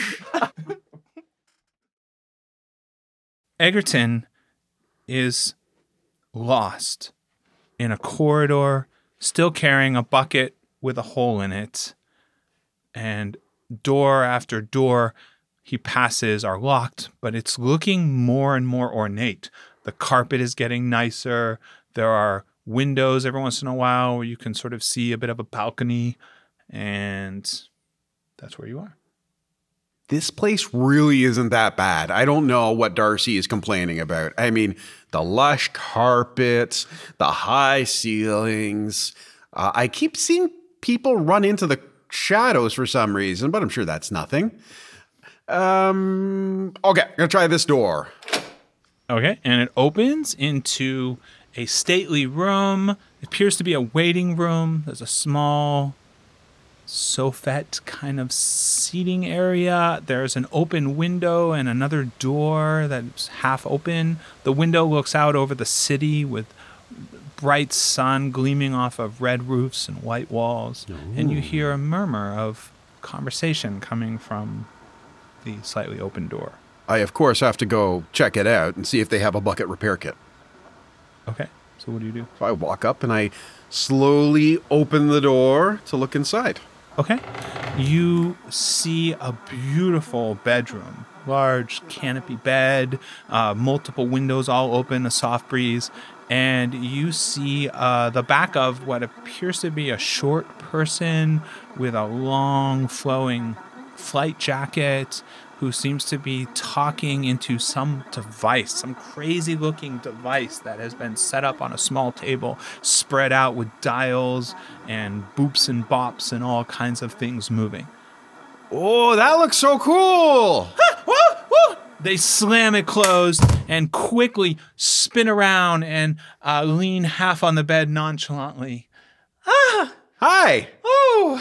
Egerton is lost in a corridor, still carrying a bucket with a hole in it. And door after door he passes are locked, but it's looking more and more ornate. The carpet is getting nicer. There are windows every once in a while where you can sort of see a bit of a balcony, and that's where you are. This place really isn't that bad. I don't know what Darcy is complaining about. I mean, the lush carpets, the high ceilings. Uh, I keep seeing people run into the shadows for some reason, but I'm sure that's nothing. Um, okay, I'm gonna try this door. Okay, and it opens into a stately room. It appears to be a waiting room. There's a small soffette kind of seating area. There's an open window and another door that's half open. The window looks out over the city with bright sun gleaming off of red roofs and white walls. Ooh. And you hear a murmur of conversation coming from the slightly open door. I, of course, have to go check it out and see if they have a bucket repair kit. Okay, so what do you do? So I walk up and I slowly open the door to look inside. Okay. You see a beautiful bedroom. Large canopy bed, uh, multiple windows all open, a soft breeze. And you see uh, the back of what appears to be a short person with a long flowing flight jacket who seems to be talking into some device, some crazy looking device that has been set up on a small table, spread out with dials and boops and bops and all kinds of things moving. Oh, that looks so cool! They slam it closed and quickly spin around and uh, lean half on the bed nonchalantly. Ah! Hi! Oh,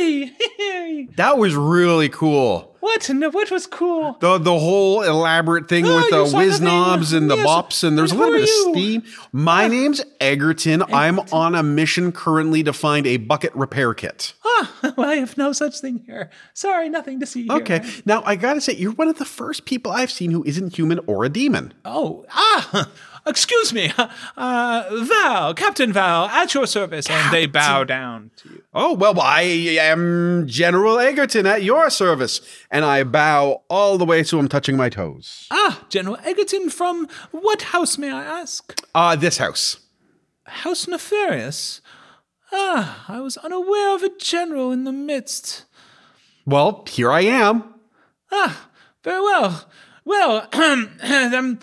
hi! That was really cool. What? No, what was cool? The the whole elaborate thing Oh, with you the saw whiz the thing. knobs and the Yes. bops, and there's a And little who bit of are you? steam. My name's Egerton. I'm on a mission currently to find a bucket repair kit. Ah, well, I have no such thing here. Sorry, nothing to see here. Okay, now I gotta say, you're one of the first people I've seen who isn't human or a demon. Oh, ah, excuse me. Uh, Val, Captain Val, at your service. And they bow down to you. Oh, well, I am General Egerton at your service, and I bow all the way so I'm touching my toes. Ah, General Egerton from what house, may I ask? Uh, this house. House Nefarious? Ah, I was unaware of a general in the midst. Well, here I am. Ah, very well. Well, um,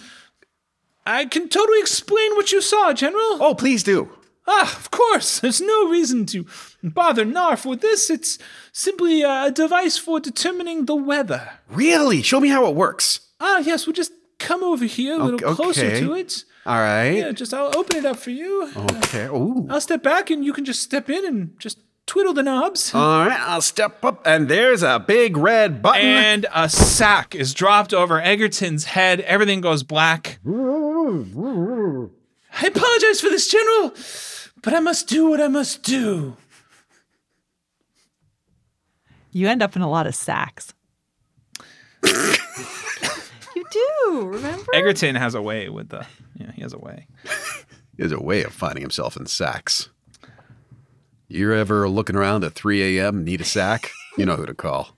I can totally explain what you saw, General. Oh, please do. Ah, of course. There's no reason to bother Narf with this. It's simply a device for determining the weather. Really? Show me how it works. Ah, yes, we'll just come over here a little Okay. closer to it. All right. Yeah, just I'll open it up for you. Okay. Ooh. I'll step back and you can just step in and just twiddle the knobs. All right, I'll step up, and there's a big red button. And a sack is dropped over Egerton's head. Everything goes black. I apologize for this, General, but I must do what I must do. You end up in a lot of sacks. You do, remember? Egerton has a way with the, yeah, he has a way. He has a way of finding himself in sacks. You're ever looking around at three a.m., need a sack? You know who to call.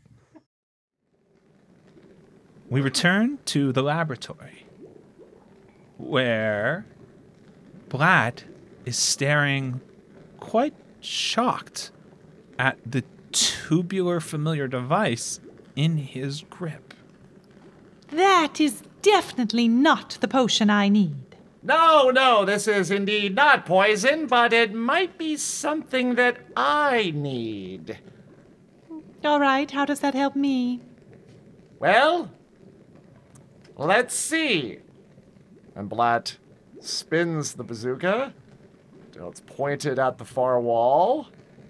We return to the laboratory, where Blatt is staring quite shocked at the tubular familiar device in his grip. That is definitely not the potion I need. No, no, this is indeed not poison, but it might be something that I need. All right, how does that help me? Well, let's see. And Blatt spins the bazooka until it's pointed at the far wall.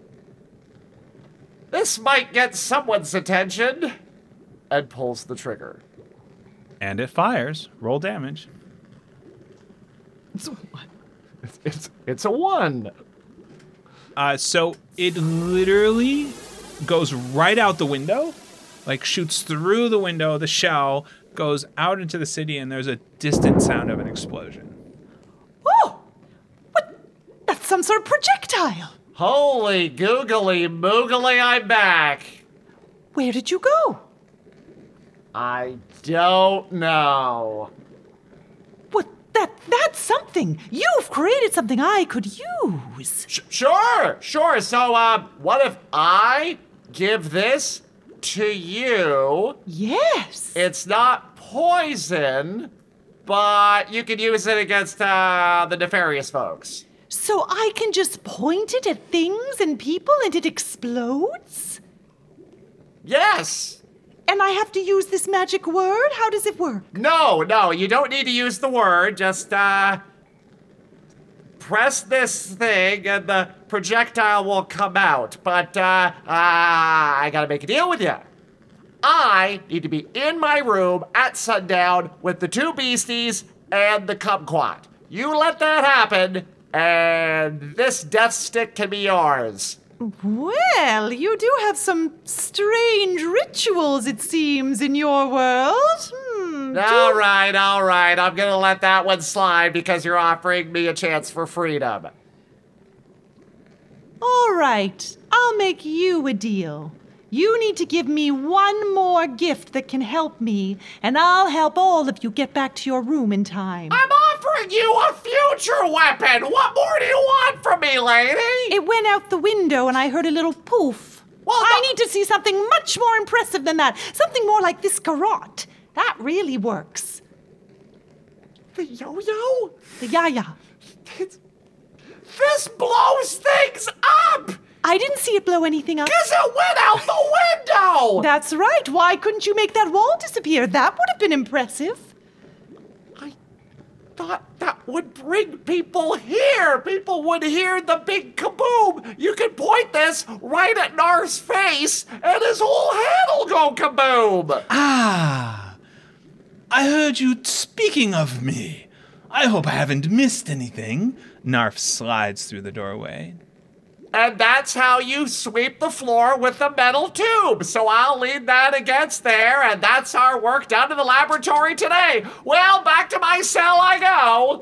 This might get someone's attention. And pulls the trigger. And it fires. Roll damage. It's a one. It's, it's, it's a one. Uh, so it literally goes right out the window, like shoots through the window, the shell goes out into the city, and there's a distant sound of an explosion. Oh! What? That's some sort of projectile. Holy googly moogly, I'm back. Where did you go? I don't know. What? That, that's something. You've created something I could use. Sh- sure, sure. So, uh, what if I give this to you? Yes. It's not poison, but you can use it against uh, the nefarious folks. So I can just point it at things and people and it explodes? Yes. And I have to use this magic word? How does it work? No, no, you don't need to use the word. Just, uh, press this thing and the projectile will come out. But, uh, uh, I gotta make a deal with you. I need to be in my room at sundown with the two beasties and the kumquat. You let that happen, and this death stick can be yours. Well, you do have some strange rituals, it seems, in your world. Hmm, all do- right, all right. I'm gonna let that one slide because you're offering me a chance for freedom. All right, I'll make you a deal. You need to give me one more gift that can help me, and I'll help all of you get back to your room in time. I'm offering you a future weapon. What more do you want from me, lady? It went out the window, and I heard a little poof. Well, I need to see something much more impressive than that. Something more like this garrote. That really works. The yo-yo? The yaya. It's, this blows things up! I didn't see it blow anything up. Because it went out the window! That's right. Why couldn't you make that wall disappear? That would have been impressive. I thought that would bring people here. People would hear the big kaboom. You could point this right at Nar's face, and his whole head will go kaboom. Ah, I heard you speaking of me. I hope I haven't missed anything. Narf slides through the doorway. And that's how you sweep the floor with the metal tube. So I'll lean that against there, and that's our work done in the laboratory today. Well, back to my cell I go.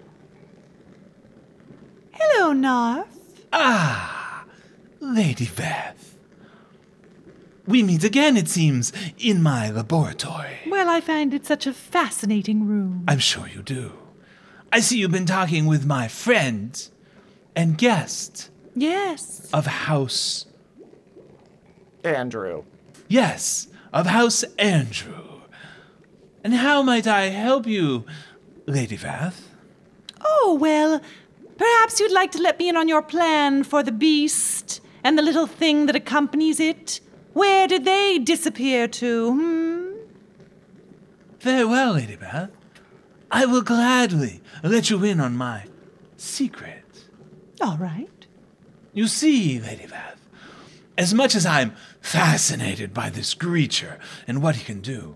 Hello, Narf. Ah, Lady Beth. We meet again, it seems, in my laboratory. Well, I find it such a fascinating room. I'm sure you do. I see you've been talking with my friend and guest. Yes. Of House... Andrew. Yes, of House Andrew. And how might I help you, Lady Vath? Oh, well, perhaps you'd like to let me in on your plan for the beast and the little thing that accompanies it. Where did they disappear to, hmm? Very well, Lady Vath. I will gladly let you in on my secret. All right. You see, Lady Vath, as much as I'm fascinated by this creature and what he can do,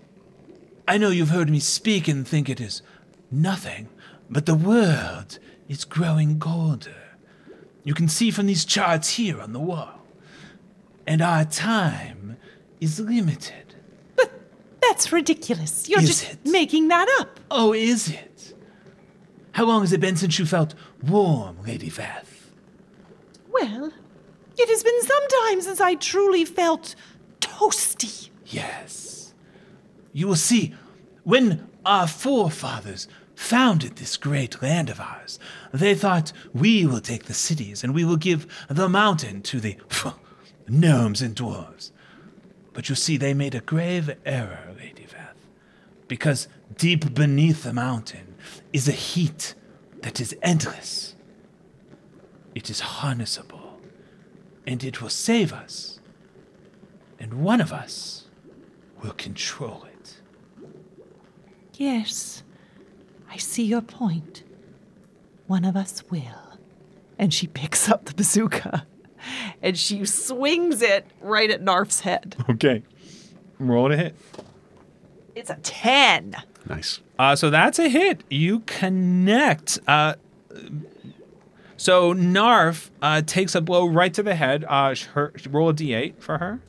I know you've heard me speak and think it is nothing, but the world is growing colder. You can see from these charts here on the wall. And our time is limited. That's ridiculous. You're Is just it? making that up. Oh, is it? How long has it been since you felt warm, Lady Vath? Well, it has been some time since I truly felt toasty. Yes. You will see, when our forefathers founded this great land of ours, they thought, we will take the cities and we will give the mountain to the gnomes and dwarves. But you see, they made a grave error, Lady Vath, because deep beneath the mountain is a heat that is endless. It is harnessable, and it will save us, and one of us will control it. Yes, I see your point. One of us will. And she picks up the bazooka and she swings it right at Narf's head. Okay. Roll to hit. It's a ten. Nice. Uh, so that's a hit. You connect. Uh, so Narf uh, takes a blow right to the head. Uh, her, roll a d eight for her.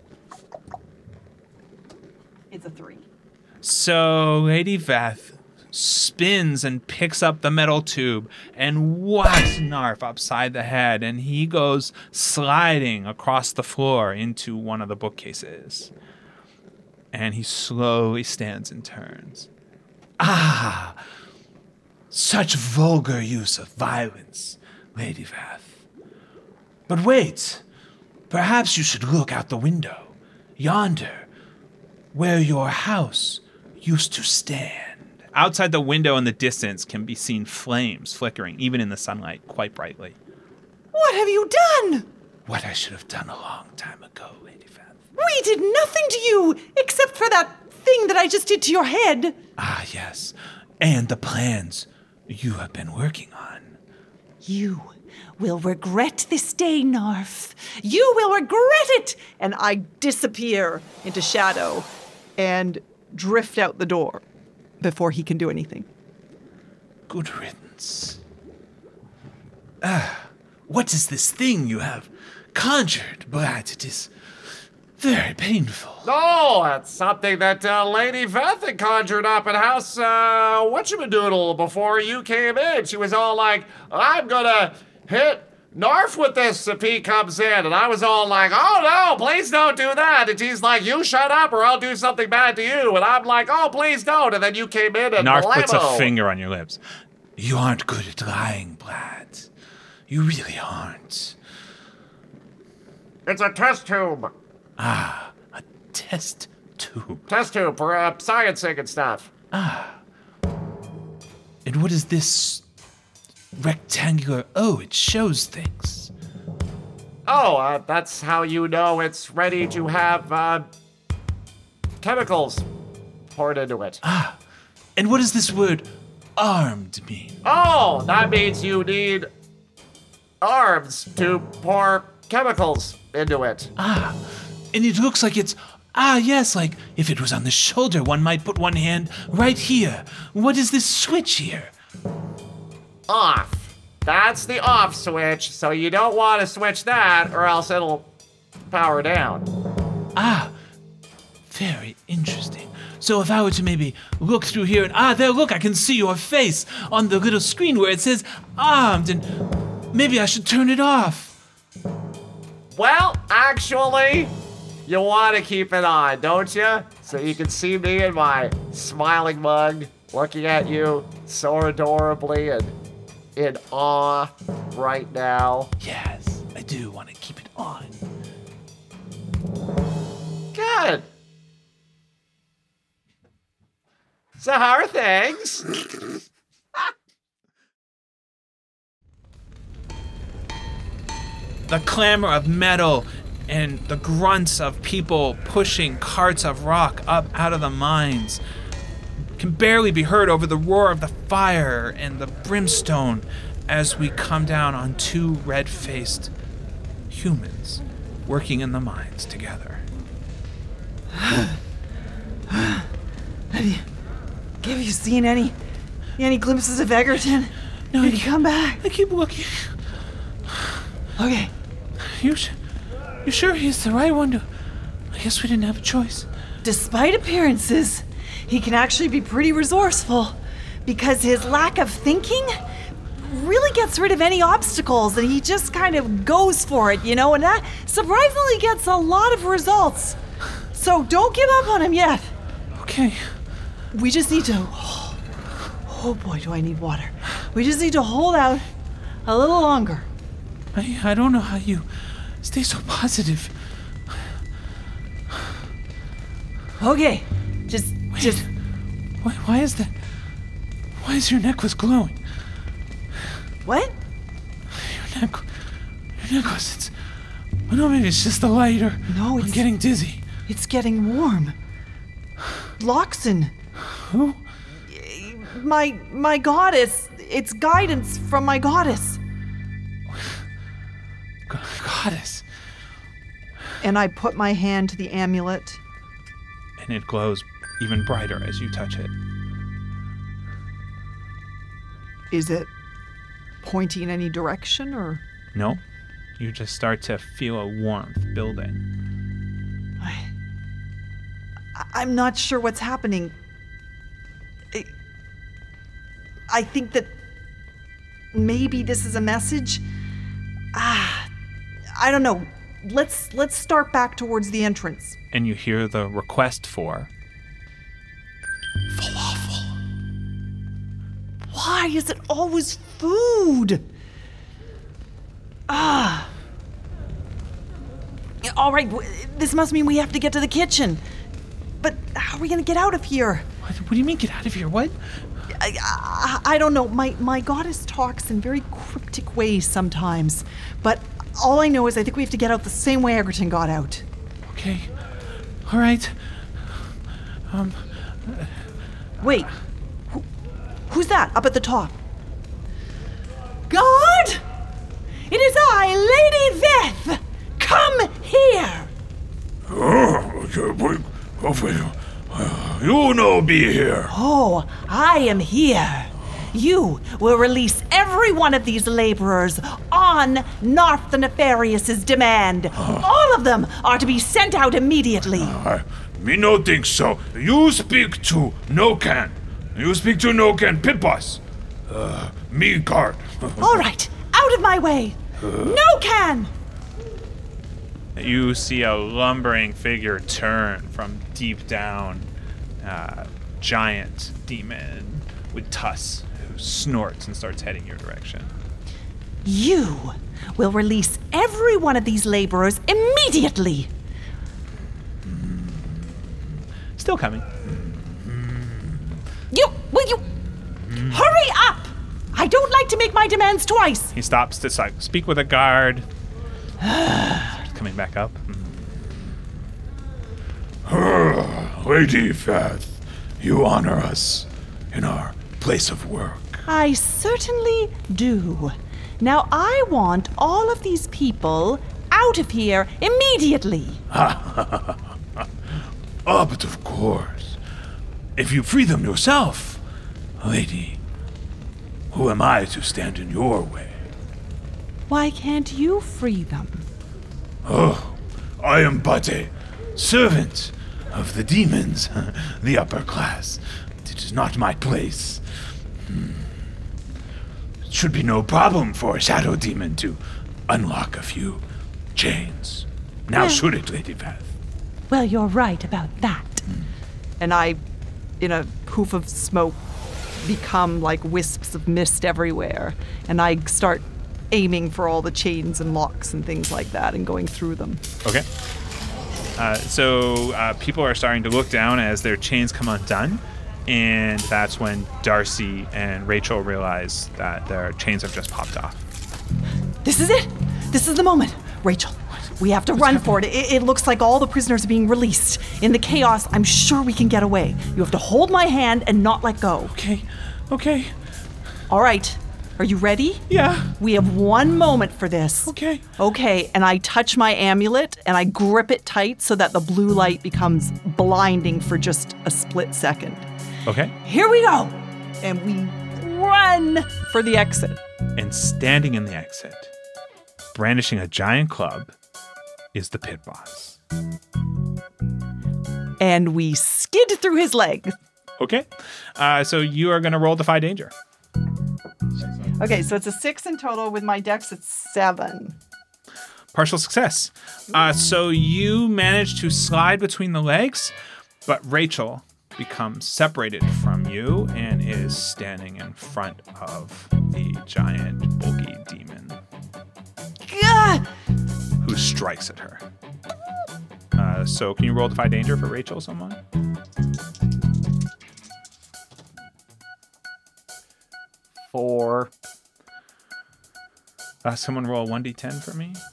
It's a three. So Lady Vath spins and picks up the metal tube and whacks Narf upside the head, and he goes sliding across the floor into one of the bookcases. And he slowly stands and turns. Ah, such vulgar use of violence, Lady Vath. But wait, perhaps you should look out the window, yonder, where your house used to stand. Outside the window in the distance can be seen flames flickering, even in the sunlight, quite brightly. What have you done? What I should have done a long time ago, Lady Vath. We did nothing to you except for that thing that I just did to your head. Ah, yes. And the plans you have been working on. You will regret this day, Narf. You will regret it. And I disappear into shadow and drift out the door before he can do anything. Good riddance. Ah, what is this thing you have conjured, Brat? It is very painful. No, it's something that uh, Lady Vath had conjured up at House uh, Whatchamadoodle before you came in. She was all like, I'm gonna hit Narf with this if he comes in. And I was all like, oh no, please don't do that. And she's like, you shut up or I'll do something bad to you. And I'm like, oh, please don't. And then you came in and Narf blammo. puts a finger on your lips. You aren't good at lying, Blad. You really aren't. It's a test tube. Ah, a test tube. Test tube for uh, sciencing and stuff. Ah. And what is this rectangular? Oh, it shows things. Oh, uh, that's how you know it's ready to have uh, chemicals poured into it. Ah, and what does this word armed mean? Oh, that means you need arms to pour chemicals into it. Ah, and it looks like it's, ah, yes, like if it was on the shoulder, one might put one hand right here. What is this switch here? Off. That's the off switch, so you don't want to switch that or else it'll power down. Ah, very interesting. So if I were to maybe look through here and, ah, there, look, I can see your face on the little screen where it says armed, and maybe I should turn it off. Well, actually, you want to keep it on, don't you? So you can see me in my smiling mug looking at you so adorably and in awe right now. Yes, I do want to keep it on. Good. So how are things? The clamor of metal and the grunts of people pushing carts of rock up out of the mines can barely be heard over the roar of the fire and the brimstone as we come down on two red-faced humans working in the mines together. Have you, have you seen any any glimpses of Egerton? No, you come back. I keep looking. Okay. You, sh- you sure he's the right one to... I guess we didn't have a choice. Despite appearances, he can actually be pretty resourceful because his lack of thinking really gets rid of any obstacles and he just kind of goes for it, you know, and that surprisingly gets a lot of results. So don't give up on him yet. Okay. We just need to... Oh boy, do I need water. We just need to hold out a little longer. I, I don't know how you stay so positive. Okay, just, Wait, just... Why, why is that? Why is your necklace glowing? What? Your neck... Your necklace, it's... Oh no, maybe it's just the light or... No, it's... I'm getting dizzy. It's getting warm. Loxin. Who? My, my goddess. It's guidance from my goddess. G- goddess. And I put my hand to the amulet. And it glows even brighter as you touch it. Is it pointing in any direction, or? No, you just start to feel a warmth building. I, I'm not sure what's happening. I, I think that maybe this is a message. Ah, I don't know. Let's let's start back towards the entrance. And you hear the request for falafel. Why is it always food? Ah. All right, this must mean we have to get to the kitchen. But how are we going to get out of here? What, what do you mean get out of here? What? I, I, I don't know. My, my goddess talks in very cryptic ways sometimes. But all I know is I think we have to get out the same way Egerton got out. Okay. All right. Um. Wait. Who, who's that up at the top? God! It is I, Lady Veth! Come here! Oh, you no be here. Oh, I am here. You will release every one of these laborers on Narth the Nefarious' demand. All of them are to be sent out immediately. I, me no think so. You speak to Nokan. You speak to Nokan Pippas. Uh, me guard. All right, out of my way. Nokan! You see a lumbering figure turn from deep down, uh, giant demon with tusks who snorts and starts heading your direction. You will release every one of these laborers immediately. Still coming. You, will you, hurry up! I don't like to make my demands twice. He stops to like, speak with a guard. Starts coming back up. Lady Veth, you honor us in our place of work. I certainly do. Now I want all of these people out of here immediately. Ah, but of course. If you free them yourself, lady, who am I to stand in your way? Why can't you free them? Oh, I am but a servant of the demons, the upper class. It is not my place. Hmm. It should be no problem for a shadow demon to unlock a few chains. Now Yeah. should it, Lady Veth? Well, you're right about that. And I, in a poof of smoke, become like wisps of mist everywhere. And I start aiming for all the chains and locks and things like that and going through them. Okay. Uh, so uh, people are starting to look down as their chains come undone. And that's when Darcy and Rachel realize that their chains have just popped off. This is it. This is the moment. Rachel, we have to run for it. it. It looks like all the prisoners are being released. In the chaos, I'm sure we can get away. You have to hold my hand and not let go. Okay. Okay. All right. Are you ready? Yeah. We have one moment for this. Okay. Okay, and I touch my amulet and I grip it tight so that the blue light becomes blinding for just a split second. Okay. Here we go. And we run for the exit. And standing in the exit, brandishing a giant club, is the pit boss. And we skid through his legs. Okay. Uh, so you are going to roll Defy Danger. Okay, so it's a six in total. With my dex, it's seven. Partial success. Uh, so you manage to slide between the legs, but Rachel becomes separated from you and is standing in front of the giant bulky demon Gah! who strikes at her. Uh, so can you roll Defy Danger for Rachel, someone? Four. Uh, someone roll one d ten for me.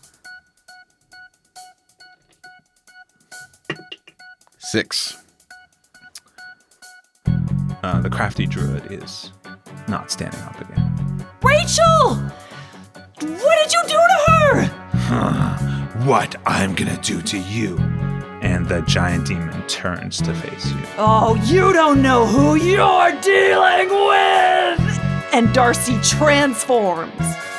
Six. Uh, the crafty druid is not standing up again. Rachel! What did you do to her? What I'm gonna do to you. And the giant demon turns to face you. Oh, you don't know who you're dealing with! And Darcy transforms.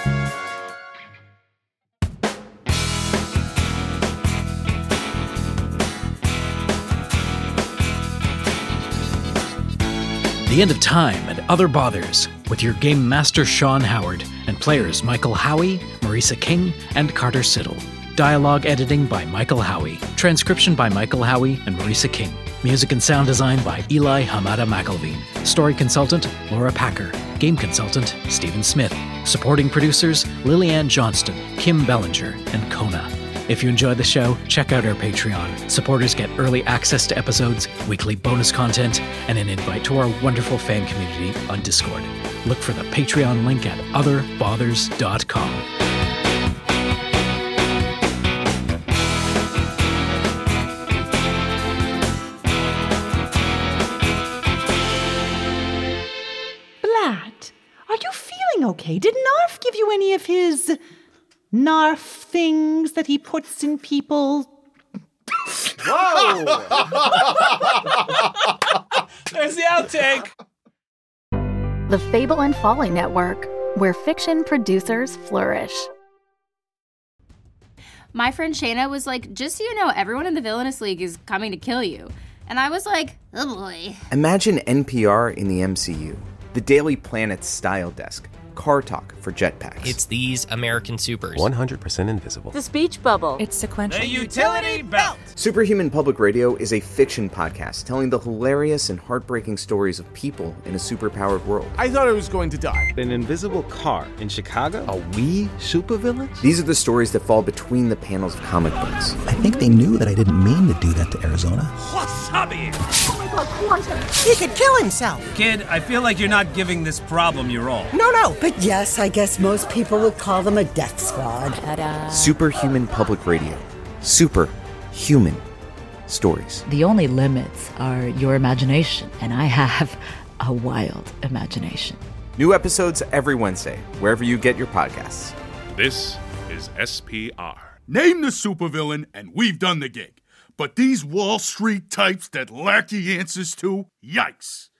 The End of Time and Other Bothers, with your game master Sean Howard and players Michael Howie, Marisa King, and Carter Siddle. Dialogue editing by Michael Howie. Transcription by Michael Howie and Marisa King. Music and sound design by Eli Hamada McElveen. Story consultant Laura Packer. Game consultant Stephen Smith. Supporting producers Lillianne Johnston, Kim Bellinger, and Kona. If you enjoy the show, check out our Patreon. Supporters get early access to episodes, weekly bonus content, and an invite to our wonderful fan community on Discord. Look for the Patreon link at other bothers dot com. Blat, are you feeling okay? Did Narf give you any of his Narf things that he puts in people? Whoa! There's the outtake. The Fable and Folly Network, where fiction producers flourish. My friend Shayna was like, just so you know, everyone in the Villainous League is coming to kill you. And I was like, oh boy. Imagine N P R in the M C U. The Daily Planet's style desk. Car talk for jetpacks. It's these American supers. one hundred percent invisible. The speech bubble. It's sequential. The utility belt. Superhuman Public Radio is a fiction podcast telling the hilarious and heartbreaking stories of people in a superpowered world. I thought I was going to die. An invisible car in Chicago? Are we supervillains? These are the stories that fall between the panels of comic books. I think they knew that I didn't mean to do that to Arizona. Wasabi! He could kill himself. Kid, I feel like you're not giving this problem your all. No, no. But yes, I guess most people would call them a death squad. Ta-da. Superhuman Public Radio. Superhuman stories. The only limits are your imagination, and I have a wild imagination. New episodes every Wednesday, wherever you get your podcasts. This is S P R. Name the supervillain, and we've done the gig. But these Wall Street types that lack the answers to, yikes.